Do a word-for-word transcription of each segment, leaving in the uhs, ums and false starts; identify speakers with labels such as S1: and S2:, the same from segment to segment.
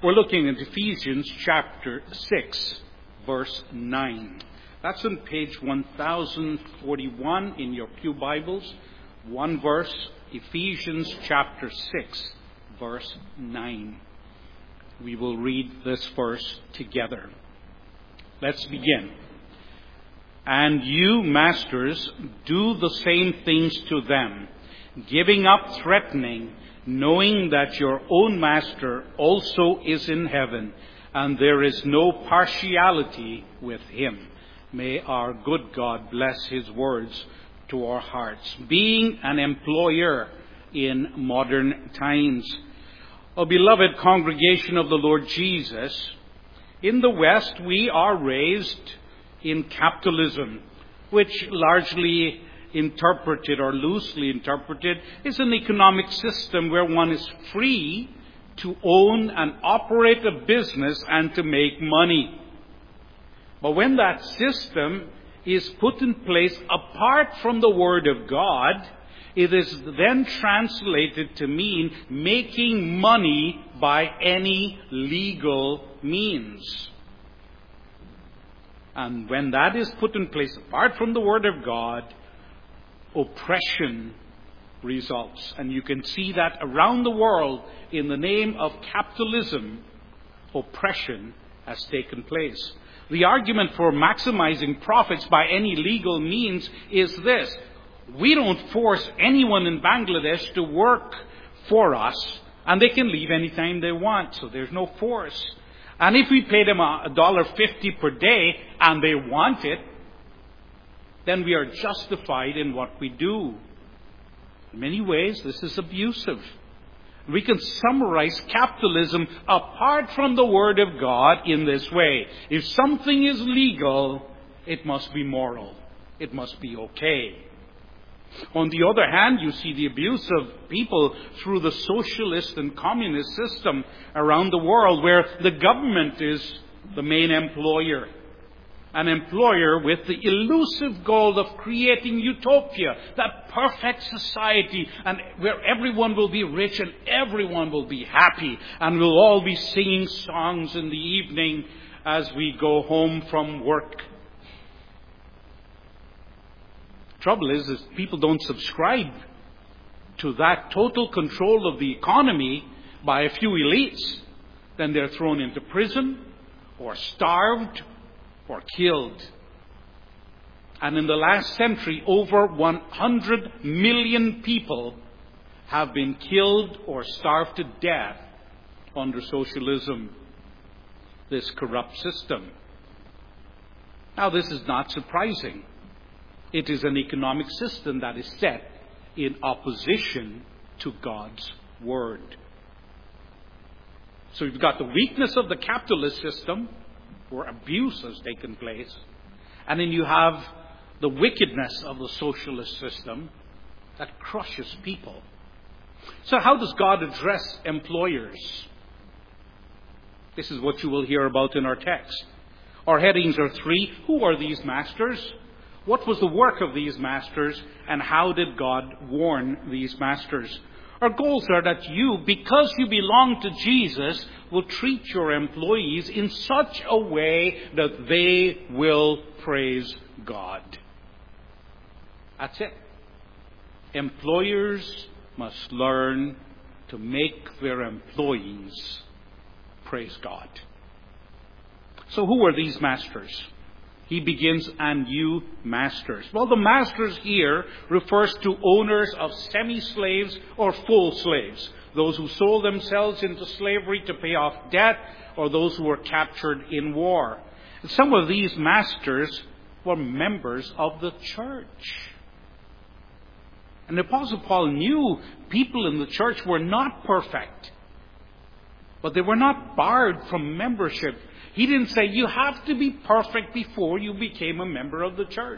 S1: We're looking at Ephesians chapter six, verse nine. That's on page one thousand forty-one in your pew Bibles. One verse, Ephesians chapter six, verse nine. We will read this verse together. Let's begin. And you, masters, do the same things to them, giving up threatening, knowing that your own master also is in heaven, and there is no partiality with him. May our good God bless his words to our hearts. Being an employer in modern times. Oh, beloved congregation of the Lord Jesus, in the West we are raised in capitalism, which largely interpreted or loosely interpreted is an economic system where one is free to own and operate a business and to make money. But when that system is put in place apart from the Word of God, it is then translated to mean making money by any legal means. And when that is put in place apart from the Word of God, oppression results. And you can see that around the world in the name of capitalism, oppression has taken place. The argument for maximizing profits by any legal means is this. We don't force anyone in Bangladesh to work for us, and they can leave anytime they want, so there's no force. And if we pay them a dollar fifty per day and they want it, then we are justified in what we do. In many ways, this is abusive. We can summarize capitalism apart from the Word of God in this way. If something is legal, it must be moral. It must be okay. On the other hand, you see the abuse of people through the socialist and communist system around the world where the government is the main employer. An employer with the elusive goal of creating utopia, that perfect society, and where everyone will be rich and everyone will be happy, and we'll all be singing songs in the evening as we go home from work. Trouble is, is people don't subscribe to that total control of the economy by a few elites. Then they're thrown into prison or starved or killed. And in the last century, over one hundred million people have been killed or starved to death under socialism, this corrupt system. Now, this is not surprising. It is an economic system that is set in opposition to God's Word. So you've got the weakness of the capitalist system, where abuse has taken place. And then you have the wickedness of the socialist system that crushes people. So how does God address employers? This is what you will hear about in our text. Our headings are three. Who are these masters? What was the work of these masters? And how did God warn these masters? Our goals are that you, because you belong to Jesus, will treat your employees in such a way that they will praise God. That's it. Employers must learn to make their employees praise God. So who are these masters? He begins, and you masters. Well, the masters here refers to owners of semi-slaves or full slaves. Those who sold themselves into slavery to pay off debt, or those who were captured in war. And some of these masters were members of the church. And the Apostle Paul knew people in the church were not perfect. But they were not barred from membership. He didn't say you have to be perfect before you became a member of the church.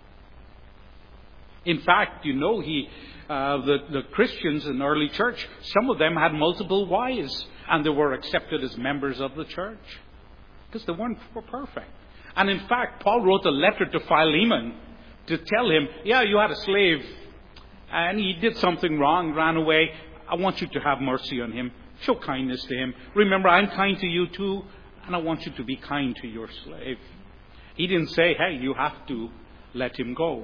S1: In fact, you know, he, uh, the, the Christians in the early church, some of them had multiple wives, and they were accepted as members of the church because they weren't perfect. And in fact, Paul wrote a letter to Philemon to tell him, yeah, you had a slave, and he did something wrong, ran away. I want you to have mercy on him. Show kindness to him. Remember, I'm kind to you too, and I want you to be kind to your slave. He didn't say, hey, you have to let him go.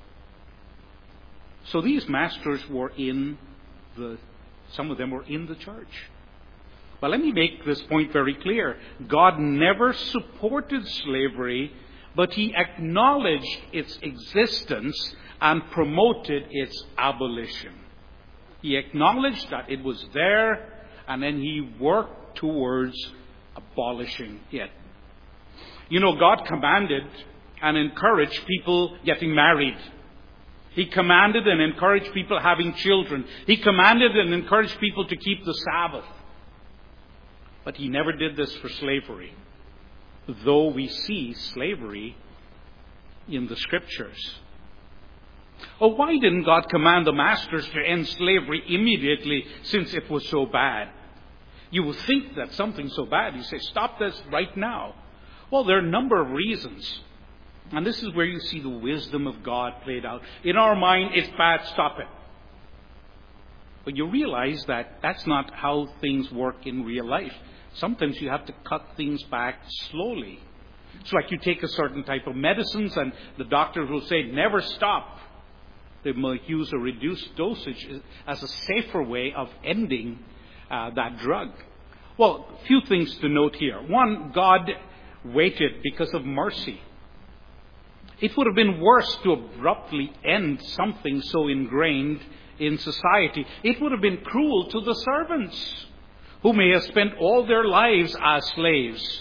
S1: So these masters were in the, some of them were in the church. But let me make this point very clear. God never supported slavery, but he acknowledged its existence and promoted its abolition. He acknowledged that it was there, and then he worked towards abolishing it. You know, God commanded and encouraged people getting married. He commanded and encouraged people having children. He commanded and encouraged people to keep the Sabbath. But he never did this for slavery, though we see slavery in the Scriptures. Oh, why didn't God command the masters to end slavery immediately, since it was so bad? You would think that something so bad, you say, stop this right now. Well, there are a number of reasons. And this is where you see the wisdom of God played out. In our mind, it's bad, stop it. But you realize that that's not how things work in real life. Sometimes you have to cut things back slowly. It's like you take a certain type of medicines and the doctors will say, never stop. They might use a reduced dosage as a safer way of ending uh, that drug. Well, a few things to note here. One, God waited because of mercy. It would have been worse to abruptly end something so ingrained in society. It would have been cruel to the servants, who may have spent all their lives as slaves.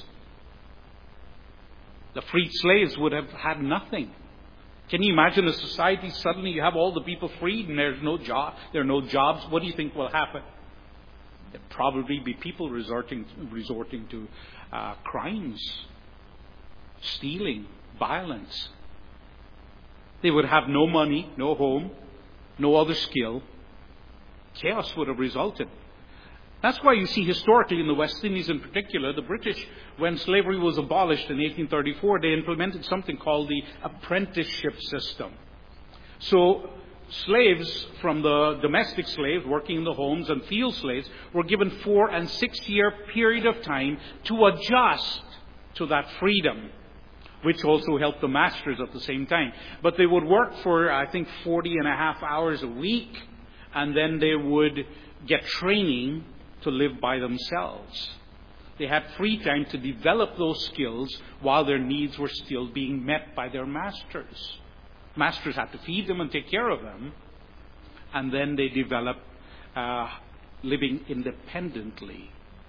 S1: The freed slaves would have had nothing. Can you imagine a society suddenly you have all the people freed and there's no job, there are no jobs? What do you think will happen? There'd probably be people resorting resorting to uh, crimes, stealing, violence. They would have no money, no home, no other skill. Chaos would have resulted. That's why you see historically in the West Indies in particular, the British, when slavery was abolished in eighteen thirty-four, they implemented something called the apprenticeship system. So slaves from the domestic slaves working in the homes and field slaves were given four and six year period of time to adjust to that freedom, which also helped the masters at the same time. But they would work for, I think, forty and a half hours a week, and then they would get training to live by themselves. They had free time to develop those skills while their needs were still being met by their masters. Masters had to feed them and take care of them, and then they developed uh, living independently.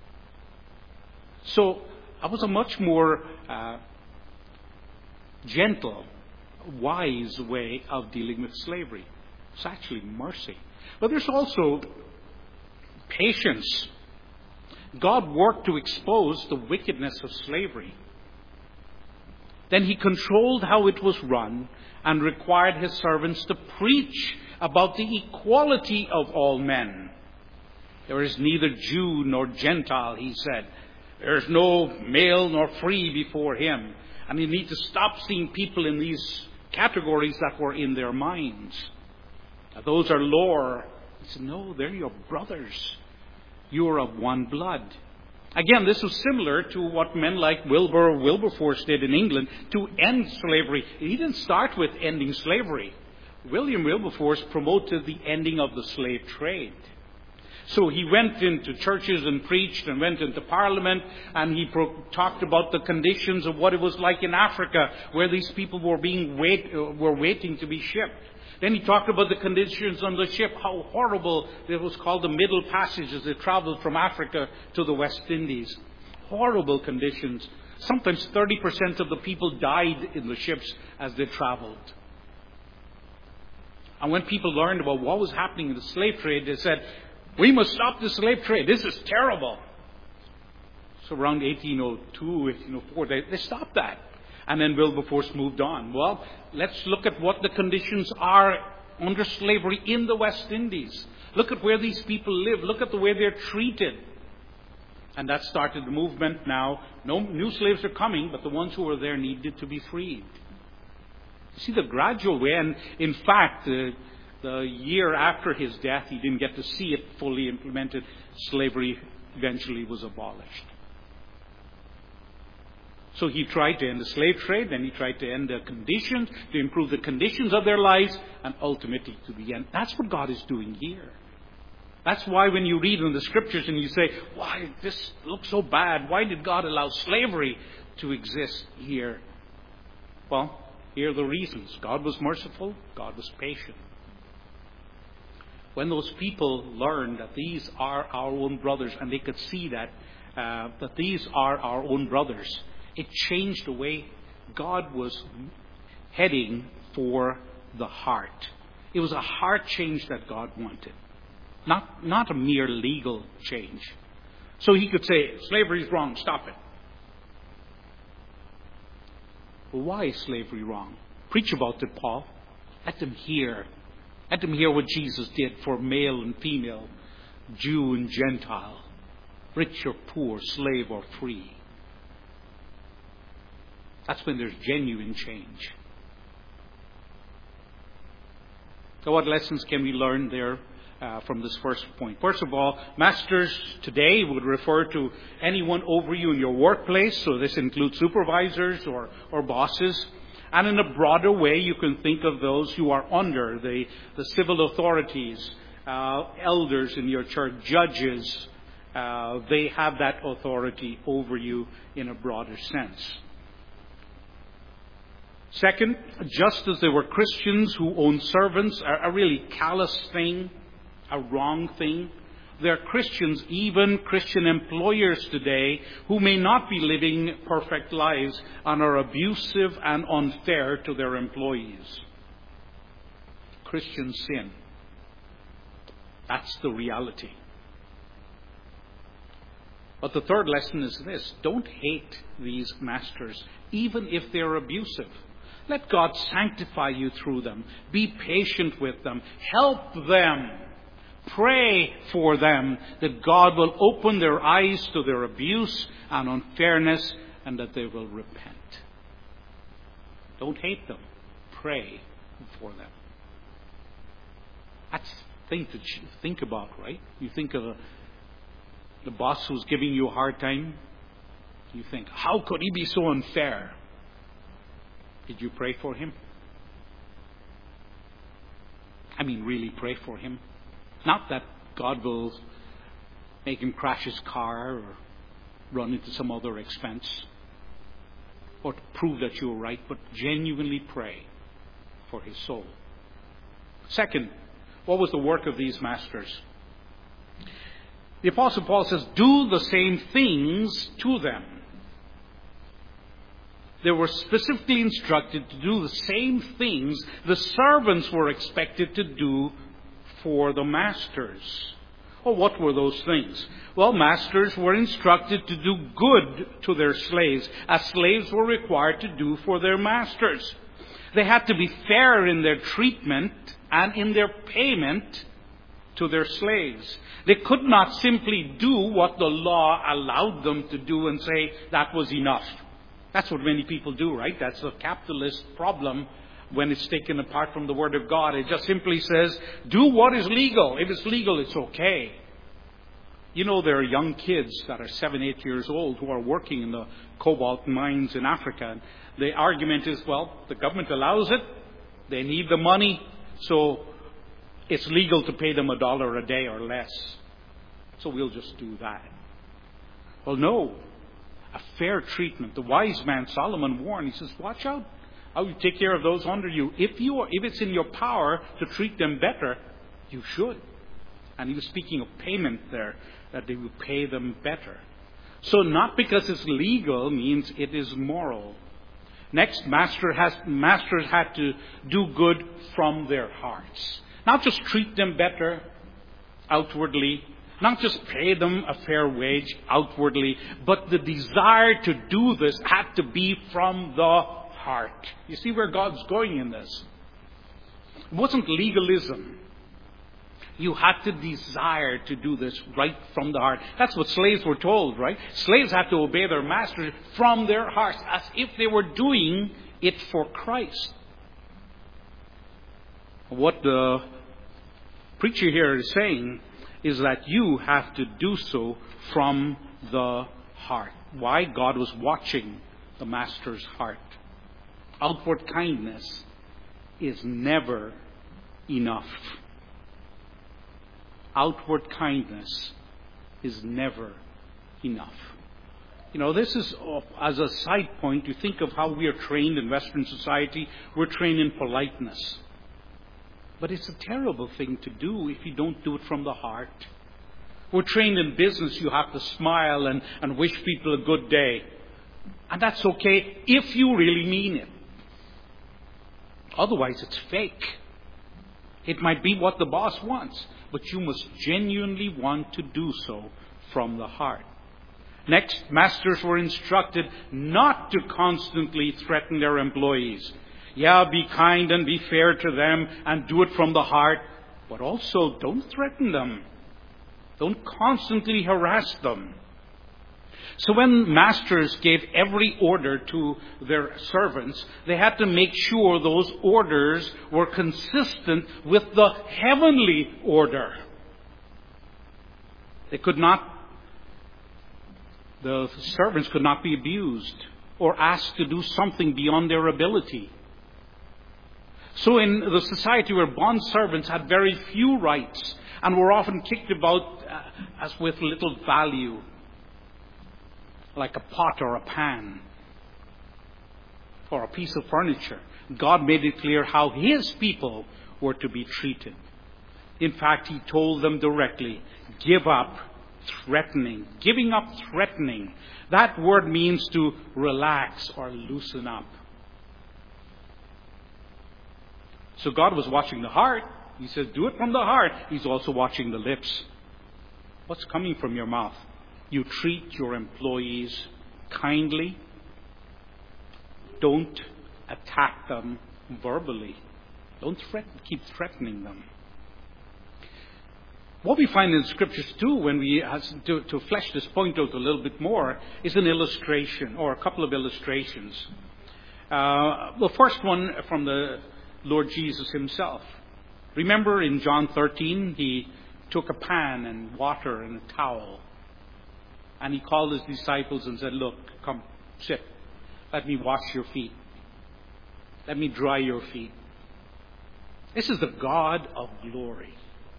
S1: So it was a much more uh, gentle, wise way of dealing with slavery. It's actually mercy. But there's also patience. God worked to expose the wickedness of slavery. Then he controlled how it was run and required his servants to preach about the equality of all men. There is neither Jew nor Gentile, he said. There is no male nor free before him. And you need to stop seeing people in these categories that were in their minds. Now, those are lower. He said, no, they're your brothers. You are of one blood. Again, this was similar to what men like Wilbur Wilberforce did in England to end slavery. He didn't start with ending slavery. William Wilberforce promoted the ending of the slave trade. So he went into churches and preached and went into Parliament, and he pro- talked about the conditions of what it was like in Africa, where these people were being wait, uh, were waiting to be shipped. Then he talked about the conditions on the ship, how horrible it was called the Middle Passage as they traveled from Africa to the West Indies. Horrible conditions. Sometimes thirty percent of the people died in the ships as they traveled. And when people learned about what was happening in the slave trade, they said, we must stop the slave trade. This is terrible. So around eighteen oh two, eighteen oh four, they, they stopped that. And then Wilberforce moved on. Well, let's look at what the conditions are under slavery in the West Indies. Look at where these people live. Look at the way they're treated. And that started the movement now. No new slaves are coming, but the ones who were there needed to be freed. You see the gradual way. And in fact, the, the year after his death, he didn't get to see it fully implemented. Slavery eventually was abolished. So he tried to end the slave trade, then he tried to end the conditions, to improve the conditions of their lives, and ultimately to the end. That's what God is doing here. That's why when you read in the scriptures and you say, why this looks so bad? Why did God allow slavery to exist here? Well, here are the reasons. God was merciful. God was patient. When those people learned that these are our own brothers, and they could see that, uh, that these are our own brothers, it changed the way God was heading for the heart. It was a heart change that God wanted, not, not a mere legal change. So he could say, slavery is wrong, stop it. Well, why is slavery wrong? Preach about it, Paul. Let them hear. Let them hear what Jesus did for male and female, Jew and Gentile, rich or poor, slave or free. That's when there's genuine change. So what lessons can we learn there uh, from this first point? First of all, masters today would refer to anyone over you in your workplace. So this includes supervisors or, or bosses. And in a broader way, you can think of those who are under the, the civil authorities, uh, elders in your church, judges. Uh, they have that authority over you in a broader sense. Second, just as there were Christians who owned servants, a, a really callous thing, a wrong thing, there are Christians, even Christian employers today, who may not be living perfect lives and are abusive and unfair to their employees. Christian sin. That's the reality. But the third lesson is this: don't hate these masters, even if they're abusive. Let God sanctify you through them. Be patient with them. Help them. Pray for them that God will open their eyes to their abuse and unfairness and that they will repent. Don't hate them. Pray for them. That's the thing to think about, right? You think of a, the boss who's giving you a hard time. You think, how could he be so unfair? Did you pray for him? I mean, really pray for him. Not that God will make him crash his car or run into some other expense or to prove that you're right, but genuinely pray for his soul. Second, what was the work of these masters? The Apostle Paul says, do the same things to them. They were specifically instructed to do the same things the servants were expected to do for the masters. Well, what were those things? Well, masters were instructed to do good to their slaves, as slaves were required to do for their masters. They had to be fair in their treatment and in their payment to their slaves. They could not simply do what the law allowed them to do and say that was enough. That's what many people do, right? That's a capitalist problem when it's taken apart from the Word of God. It just simply says, do what is legal. If it's legal, it's okay. You know, there are young kids that are seven, eight years old who are working in the cobalt mines in Africa. And the argument is, well, the government allows it. They need the money. So it's legal to pay them a dollar a day or less. So we'll just do that. Well, no. A fair treatment. The wise man Solomon warned. He says, watch out how you take care of those under you. If you are, if it's in your power to treat them better, you should. And he was speaking of payment there, that they would pay them better. So not because it's legal means it is moral. Next, master has, masters had to do good from their hearts. Not just treat them better outwardly, not just pay them a fair wage outwardly, but the desire to do this had to be from the heart. You see where God's going in this? It wasn't legalism. You had to desire to do this right from the heart. That's what slaves were told, right? Slaves had to obey their masters from their hearts, as if they were doing it for Christ. What the preacher here is saying is that you have to do so from the heart. Why? God was watching the master's heart. Outward kindness is never enough. Outward kindness is never enough. You know, this is, as a side point, you think of how we are trained in Western society. We're trained in politeness. But it's a terrible thing to do if you don't do it from the heart. We're trained in business. You have to smile and, and wish people a good day. And that's okay if you really mean it. Otherwise, it's fake. It might be what the boss wants, but you must genuinely want to do so from the heart. Next, masters were instructed not to constantly threaten their employees. Yeah, be kind and be fair to them and do it from the heart, but also don't threaten them. Don't constantly harass them. So when masters gave every order to their servants, they had to make sure those orders were consistent with the heavenly order. They could not, the servants could not be abused or asked to do something beyond their ability. So in the society where bond servants had very few rights and were often kicked about uh, as with little value, like a pot or a pan or a piece of furniture, God made it clear how His people were to be treated. In fact, He told them directly, give up threatening. Giving up threatening. That word means to relax or loosen up. So God was watching the heart. He says, do it from the heart. He's also watching the lips. What's coming from your mouth? You treat your employees kindly. Don't attack them verbally. Don't threaten, keep threatening them. What we find in Scriptures too, when we to, to flesh this point out a little bit more, is an illustration or a couple of illustrations. Uh, the first one from the Lord Jesus Himself. Remember in John thirteen, He took a pan and water and a towel. And He called His disciples and said, look, come, sit. Let me wash your feet. Let me dry your feet. This is the God of glory.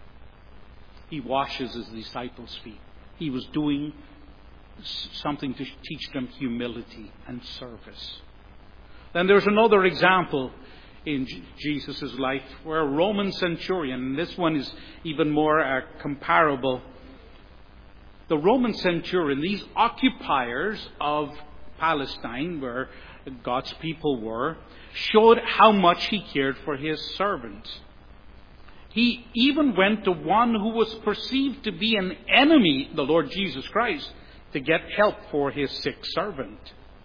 S1: He washes His disciples' feet. He was doing something to teach them humility and service. Then there's another example in Jesus' life where a Roman centurion, and this one is even more uh, comparable. The Roman centurion, these occupiers of Palestine, where God's people were, showed how much he cared for his servants. He even went to one who was perceived to be an enemy, the Lord Jesus Christ, to get help for his sick servant.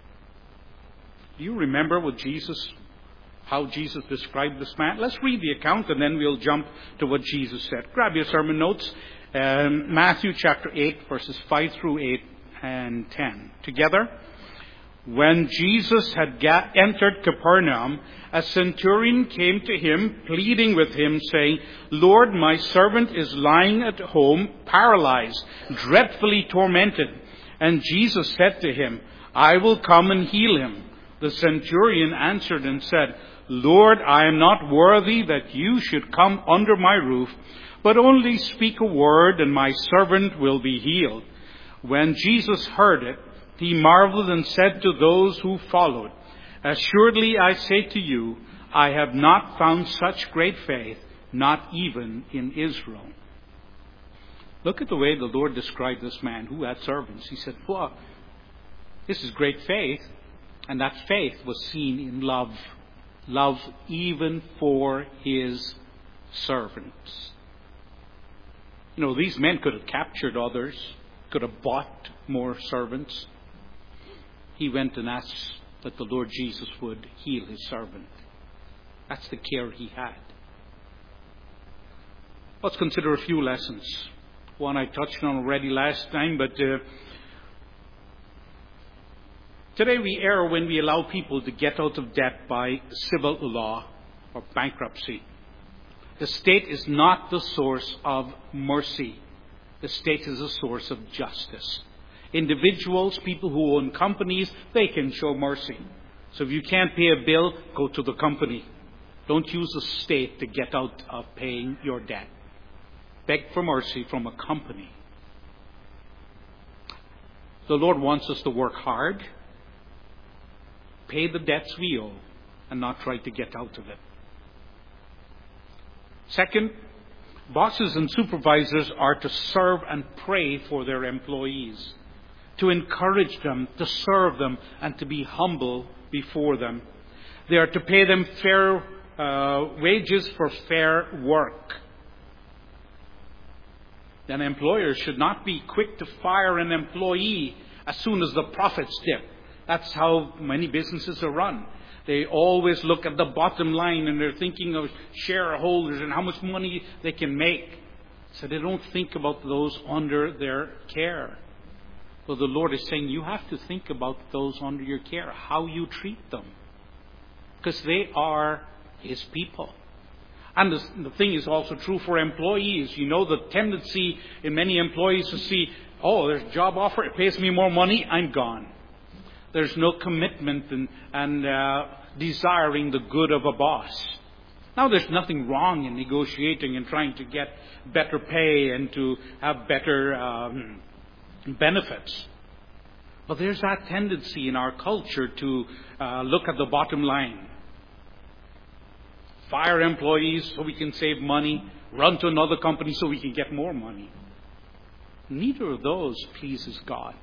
S1: Do you remember what Jesus, how Jesus described this man? Let's read the account and then we'll jump to what Jesus said. Grab your sermon notes. Um, Matthew chapter eight, verses five through eight and ten. Together. When Jesus had ga- entered Capernaum, a centurion came to him, pleading with him, saying, Lord, my servant is lying at home, paralyzed, dreadfully tormented. And Jesus said to him, I will come and heal him. The centurion answered and said, Lord, I am not worthy that you should come under my roof, but only speak a word and my servant will be healed. When Jesus heard it, he marveled and said to those who followed, Assuredly I say to you, I have not found such great faith, not even in Israel. Look at the way the Lord described this man who had servants. He said, well, this is great faith. And that faith was seen in love. Love even for his servants. You know, these men could have captured others, could have bought more servants. He went and asked that the Lord Jesus would heal his servant. That's the care he had. Let's consider a few lessons. One I touched on already last time, but uh, today we err when we allow people to get out of debt by civil law or bankruptcy. The state is not the source of mercy. The state is a source of justice. Individuals, people who own companies, they can show mercy. So if you can't pay a bill, go to the company. Don't use the state to get out of paying your debt. Beg for mercy from a company. The Lord wants us to work hard, pay the debts we owe, and not try to get out of it. Second, bosses and supervisors are to serve and pray for their employees, to encourage them, to serve them, and to be humble before them. They are to pay them fair uh, wages for fair work. Then employers should not be quick to fire an employee as soon as the profits dip. That's how many businesses are run. They always look at the bottom line and they're thinking of shareholders and how much money they can make. So they don't think about those under their care. Well, the Lord is saying you have to think about those under your care, how you treat them. Because they are His people. And the, the thing is also true for employees. You know, the tendency in many employees to see, oh, there's a job offer, it pays me more money, I'm gone. There's no commitment and, and uh, desiring the good of a boss. Now, there's nothing wrong in negotiating and trying to get better pay and to have better um, benefits. But there's that tendency in our culture to uh, look at the bottom line. Fire employees so we can save money, run to another company so we can get more money. Neither of those pleases God.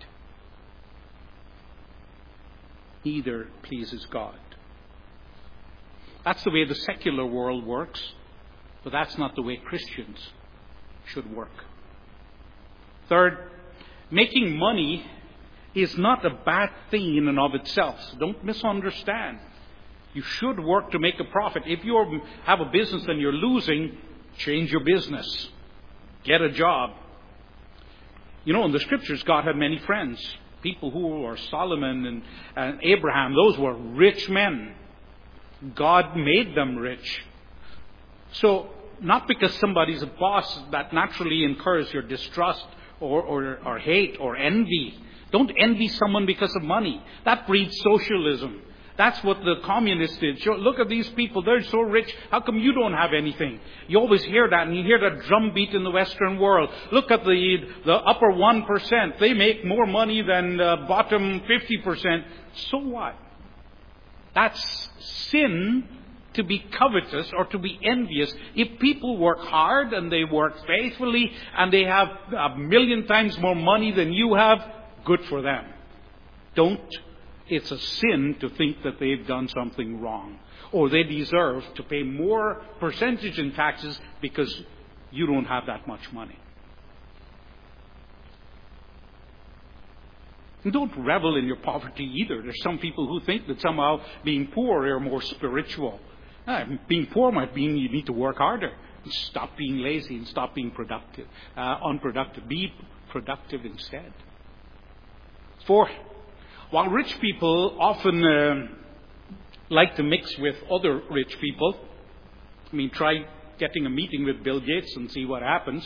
S1: Neither pleases God. That's the way the secular world works, but that's not the way Christians should work. Third, making money is not a bad thing in and of itself. So don't misunderstand. You should work to make a profit. If you have a business and you're losing, change your business. Get a job. You know, in the Scriptures, God had many friends. People who are Solomon and, and Abraham, those were rich men. God made them rich. So, not because somebody's a boss, that naturally incurs your distrust or, or, or hate or envy. Don't envy someone because of money. That breeds socialism. That's what the communists did. Look at these people. They're so rich. How come you don't have anything? You always hear that, and you hear that drumbeat in the Western world. Look at the, the upper one percent. They make more money than the bottom fifty percent. So what? That's sin to be covetous or to be envious. If people work hard and they work faithfully and they have a million times more money than you have, good for them. Don't It's a sin to think that they've done something wrong, or they deserve to pay more percentage in taxes because you don't have that much money. And don't revel in your poverty either. There's some people who think that somehow being poor are more spiritual. Ah, being poor might mean you need to work harder. Stop being lazy and stop being productive, uh, unproductive. Be productive instead. Fourth, while rich people often uh, like to mix with other rich people, I mean, try getting a meeting with Bill Gates and see what happens.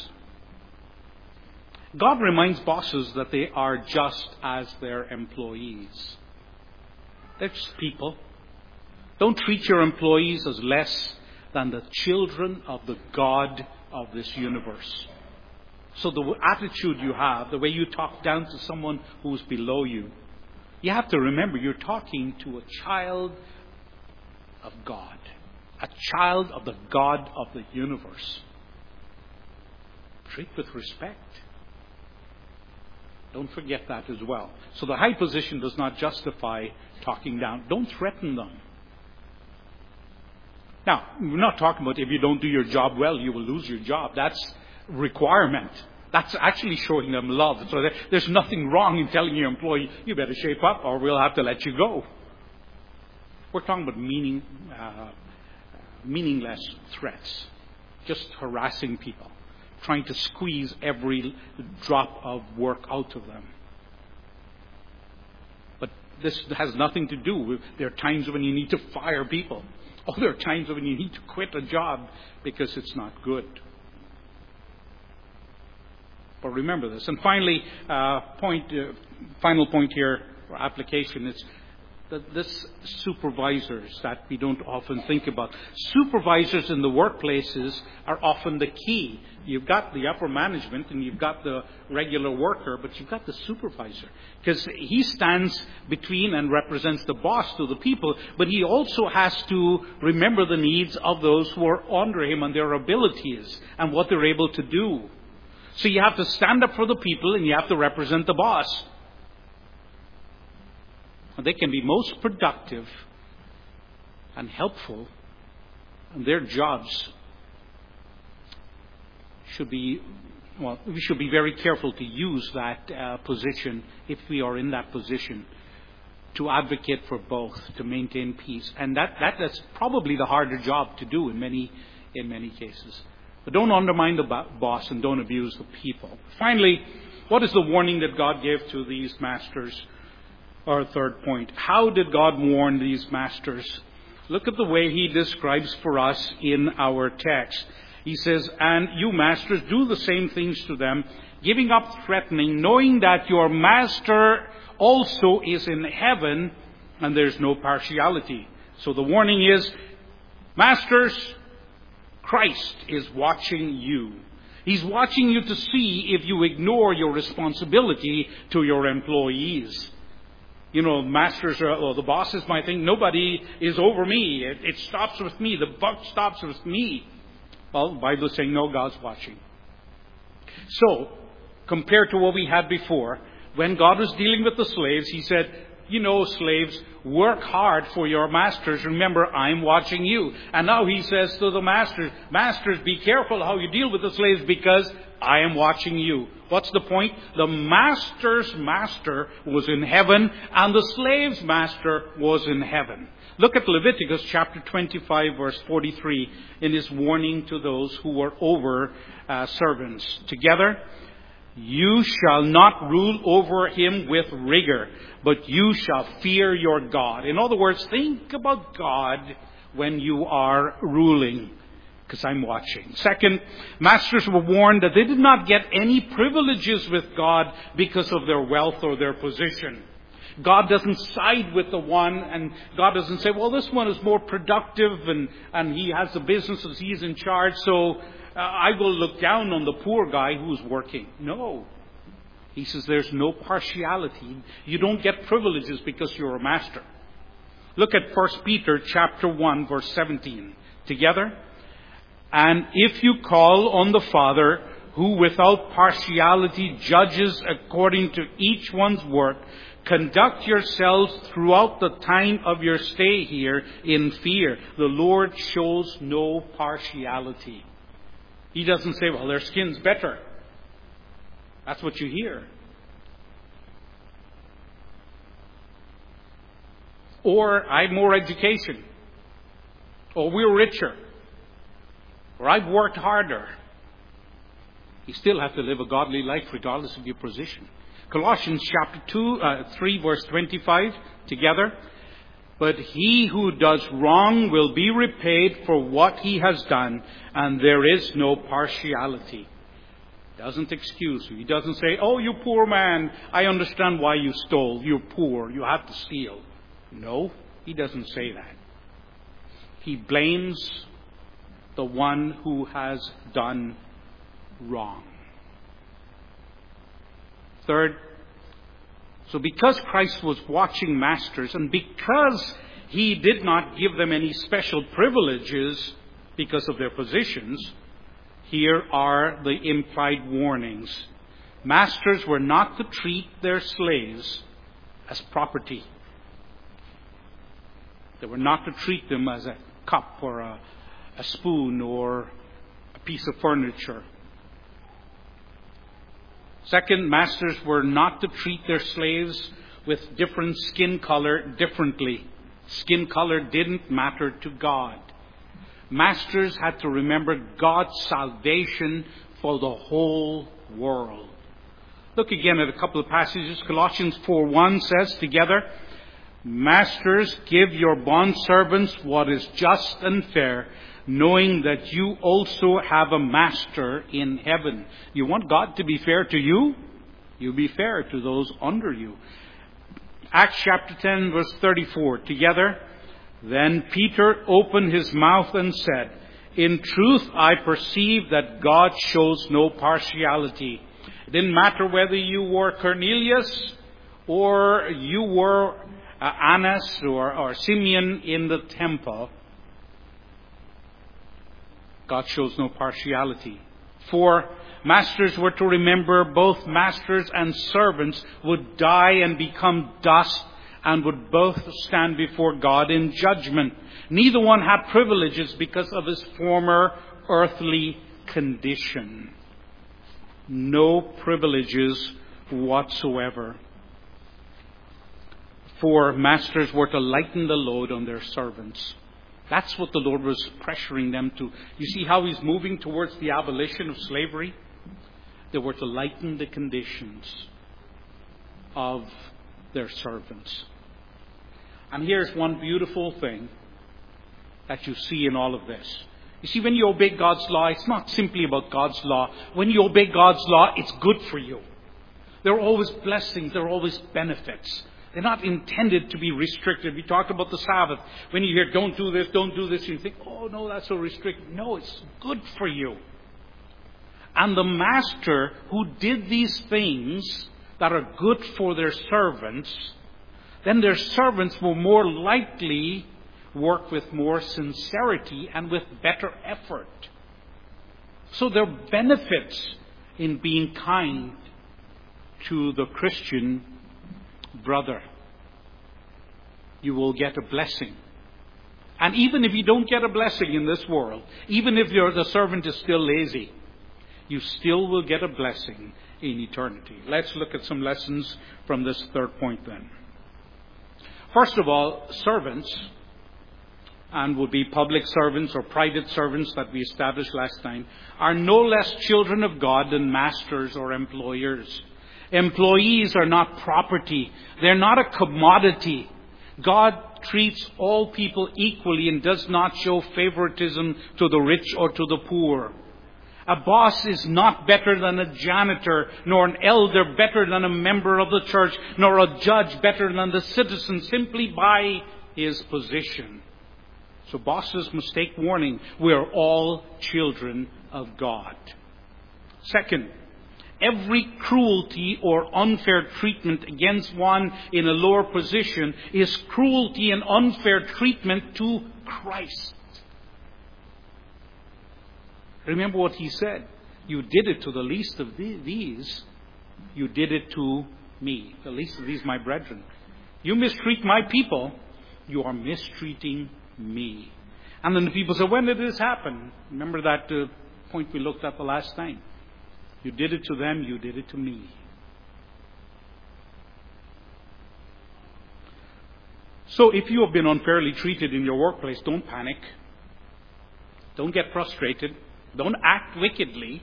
S1: God reminds bosses that they are just as their employees. They're just people. Don't treat your employees as less than the children of the God of this universe. So the attitude you have, the way you talk down to someone who's below you, you have to remember you're talking to a child of God, a child of the God of the universe. Treat with respect. Don't forget that as well. So the high position does not justify talking down. Don't threaten them. Now, we're not talking about if you don't do your job well, you will lose your job. That's requirement. That's actually showing them love. So there's nothing wrong in telling your employee, you better shape up or we'll have to let you go. We're talking about meaning, uh, meaningless threats. Just harassing people. Trying to squeeze every drop of work out of them. But this has nothing to do with, there are times when you need to fire people. Or there are times when you need to quit a job because it's not good. But remember this. And finally, uh, point, uh, final point here for application is that this supervisors that we don't often think about. Supervisors in the workplaces are often the key. You've got the upper management and you've got the regular worker, but you've got the supervisor. Because he stands between and represents the boss to the people, but he also has to remember the needs of those who are under him and their abilities and what they're able to do. So you have to stand up for the people and you have to represent the boss. They can be most productive and helpful, and their jobs should be, well, we should be very careful to use that uh, position, if we are in that position, to advocate for both, to maintain peace. And that, that that's probably the harder job to do in many, in many cases. But don't undermine the boss and don't abuse the people. Finally, what is the warning that God gave to these masters? Our third point. How did God warn these masters? Look at the way he describes for us in our text. He says, "And you masters, do the same things to them, giving up threatening, knowing that your master also is in heaven, and there's no partiality." So the warning is, masters, Christ is watching you. He's watching you to see if you ignore your responsibility to your employees. You know, masters are, or the bosses might think, nobody is over me. It, it stops with me. The buck stops with me. Well, the Bible is saying, no, God's watching. So, compared to what we had before, when God was dealing with the slaves, he said, you know, slaves, work hard for your masters. Remember, I'm watching you. And now he says to the masters, masters, be careful how you deal with the slaves because I am watching you. What's the point? The master's master was in heaven and the slave's master was in heaven. Look at Leviticus chapter twenty-five, verse forty-three, in his warning to those who were over uh, servants. Together, you shall not rule over him with rigor, but you shall fear your God. In other words, think about God when you are ruling, because I'm watching. Second, masters were warned that they did not get any privileges with God because of their wealth or their position. God doesn't side with the one, and God doesn't say, well, this one is more productive and, and he has the business and he's in charge, so uh, I will look down on the poor guy who's working. No. He says there's no partiality. You don't get privileges because you're a master. Look at First Peter chapter one, verse seventeen. Together. "And if you call on the Father, who without partiality judges according to each one's work, conduct yourselves throughout the time of your stay here in fear." The Lord shows no partiality. He doesn't say, well, their skin's better. That's what you hear. Or, I have more education. Or, we're richer. Or, I've worked harder. You still have to live a godly life regardless of your position. Colossians chapter two, uh, three, verse twenty-five, together. "But he who does wrong will be repaid for what he has done, and there is no partiality." Doesn't excuse you. He doesn't say, oh, you poor man, I understand why you stole. You're poor. You have to steal. No, he doesn't say that. He blames the one who has done wrong. Third, so because Christ was watching masters and because he did not give them any special privileges because of their positions, here are the implied warnings. Masters were not to treat their slaves as property. They were not to treat them as a cup or a, a spoon or a piece of furniture. Second, masters were not to treat their slaves with different skin color differently. Skin color didn't matter to God. Masters had to remember God's salvation for the whole world. Look again at a couple of passages. Colossians four one says together, "Masters, give your bondservants what is just and fair, knowing that you also have a master in heaven. You want God to be fair to you? You be fair to those under you. Acts chapter ten, verse thirty-four. Together, then Peter opened his mouth and said, in truth, I perceive that God shows no partiality. It didn't matter whether you were Cornelius or you were uh, Annas or, or Simeon in the temple. God shows no partiality. For masters were to remember both masters and servants would die and become dust and would both stand before God in judgment. Neither one had privileges because of his former earthly condition. No privileges whatsoever. For masters were to lighten the load on their servants. That's what the Lord was pressuring them to. You see how he's moving towards the abolition of slavery? They were to lighten the conditions of their servants. And here's one beautiful thing that you see in all of this. You see, when you obey God's law, it's not simply about God's law. When you obey God's law, it's good for you. There are always blessings. There are always benefits. They're not intended to be restricted. We talked about the Sabbath. When you hear, don't do this, don't do this, you think, oh, no, that's so restricted. No, it's good for you. And the master who did these things that are good for their servants, then their servants will more likely work with more sincerity and with better effort. So there are benefits in being kind to the Christian brother. You will get a blessing. And even if you don't get a blessing in this world, even if you're, the servant is still lazy, you still will get a blessing in eternity. Let's look at some lessons from this third point then. First of all, servants, and would be public servants or private servants that we established last time, are no less children of God than masters or employers. Employees are not property. They're not a commodity. God treats all people equally and does not show favoritism to the rich or to the poor. A boss is not better than a janitor, nor an elder better than a member of the church, nor a judge better than the citizen, simply by his position. So bosses must take warning. We are all children of God. Second, every cruelty or unfair treatment against one in a lower position is cruelty and unfair treatment to Christ. Remember what he said. You did it to the least of these. You did it to me. The least of these, my brethren. You mistreat my people. You are mistreating me. And then the people say, when did this happen? Remember that uh, point we looked at the last time. You did it to them. You did it to me. So if you have been unfairly treated in your workplace, don't panic. Don't get frustrated. Don't act wickedly.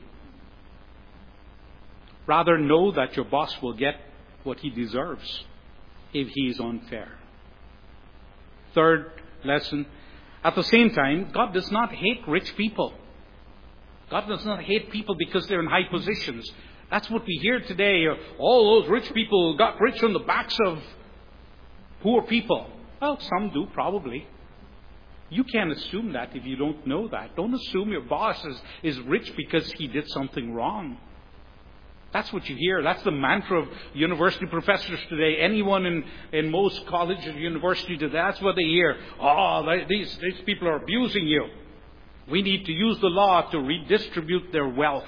S1: Rather, know that your boss will get what he deserves if he is unfair. Third lesson. At the same time, God does not hate rich people. God does not hate people because they're in high positions. That's what we hear today. All those rich people got rich on the backs of poor people. Well, some do, probably. You can't assume that if you don't know that. Don't assume your boss is, is rich because he did something wrong. That's what you hear. That's the mantra of university professors today. Anyone in, in most colleges and universities today, that's what they hear. Oh, they, these, these people are abusing you. We need to use the law to redistribute their wealth.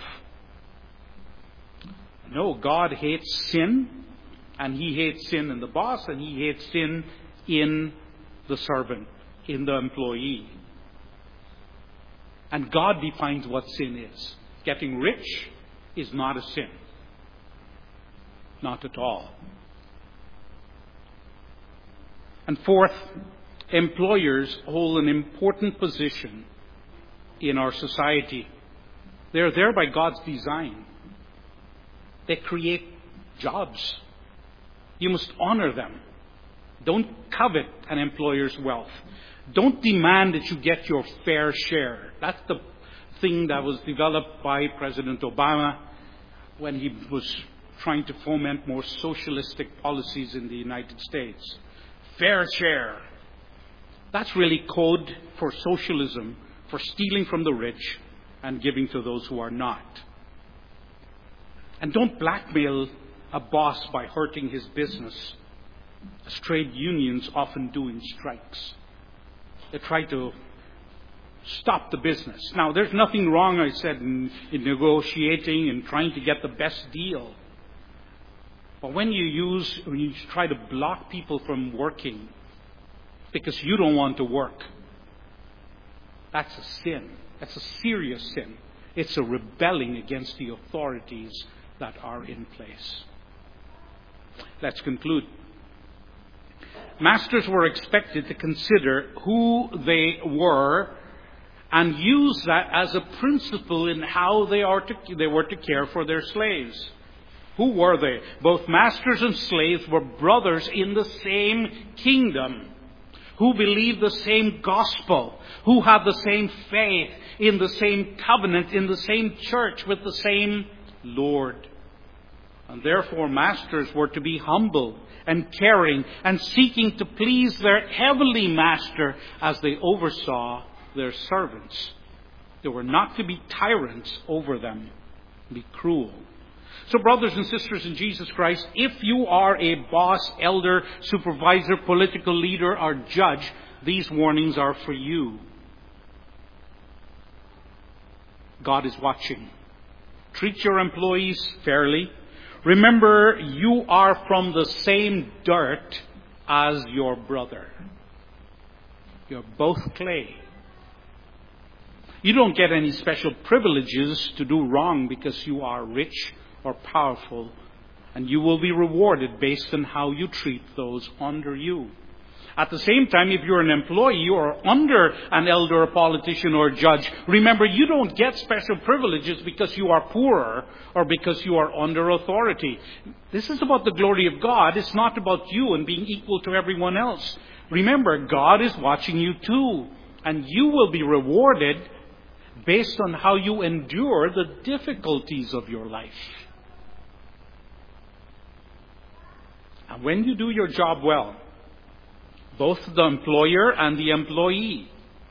S1: No, God hates sin, and He hates sin in the boss, and He hates sin in the servant, in the employee. And God defines what sin is. Getting rich is not a sin. Not at all. And fourth, employers hold an important position in our society. They're there by God's design. They create jobs. You must honor them. Don't covet an employer's wealth. Don't demand that you get your fair share. That's the thing that was developed by President Obama when he was trying to foment more socialistic policies in the United States. Fair share. That's really code for socialism, for stealing from the rich and giving to those who are not. And don't blackmail a boss by hurting his business, as trade unions often do in strikes. They try to stop the business. Now, there's nothing wrong, I said, in, in negotiating and trying to get the best deal. But when you use, when you try to block people from working because you don't want to work, that's a sin. That's a serious sin. It's a rebelling against the authorities that are in place. Let's conclude. Masters were expected to consider who they were and use that as a principle in how they are to, they were to care for their slaves. Who were they? Both masters and slaves were brothers in the same kingdom, who believed the same gospel, who had the same faith, in the same covenant, in the same church, with the same Lord. And therefore, masters were to be humble and caring and seeking to please their heavenly master as they oversaw their servants. They were not to be tyrants over them, be cruel. So brothers and sisters in Jesus Christ, if you are a boss, elder, supervisor, political leader, or judge, these warnings are for you. God is watching. Treat your employees fairly. Remember, you are from the same dirt as your brother. You're both clay. You don't get any special privileges to do wrong because you are rich or powerful, and you will be rewarded based on how you treat those under you. At the same time, if you're an employee or under an elder, a politician, or a judge, remember, you don't get special privileges because you are poorer or because you are under authority. This is about the glory of God. It's not about you and being equal to everyone else. Remember, God is watching you too, and you will be rewarded based on how you endure the difficulties of your life. And when you do your job well, both the employer and the employee,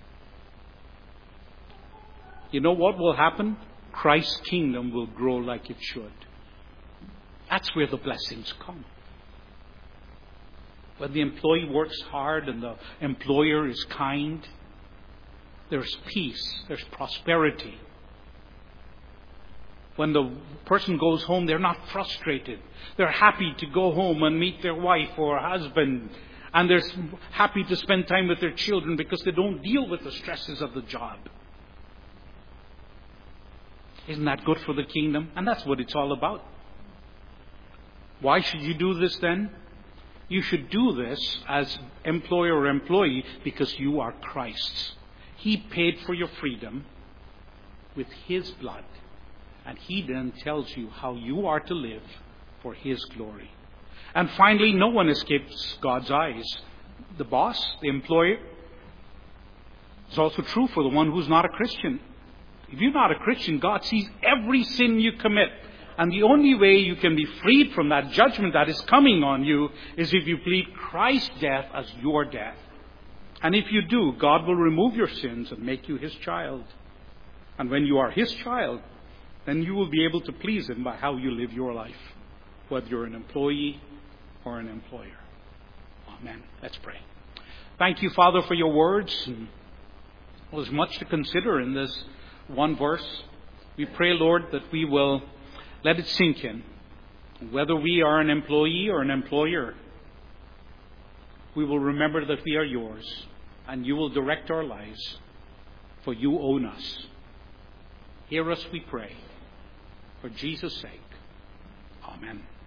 S1: you know what will happen? Christ's kingdom will grow like it should. That's where the blessings come. When the employee works hard and the employer is kind, there's peace, there's prosperity. When the person goes home, they're not frustrated. They're happy to go home and meet their wife or husband. And they're happy to spend time with their children because they don't deal with the stresses of the job. Isn't that good for the kingdom? And that's what it's all about. Why should you do this then? You should do this as employer or employee because you are Christ's. He paid for your freedom with His blood. And He then tells you how you are to live for His glory. And finally, no one escapes God's eyes. The boss, the employer. It's also true for the one who's not a Christian. If you're not a Christian, God sees every sin you commit. And the only way you can be freed from that judgment that is coming on you is if you plead Christ's death as your death. And if you do, God will remove your sins and make you His child. And when you are His child, then you will be able to please Him by how you live your life, whether you're an employee or an employer. Amen. Let's pray. Thank you, Father, for your words. And there's much to consider in this one verse. We pray, Lord, that we will let it sink in. Whether we are an employee or an employer, we will remember that we are yours, and you will direct our lives, for you own us. Hear us, we pray, for Jesus' sake. Amen.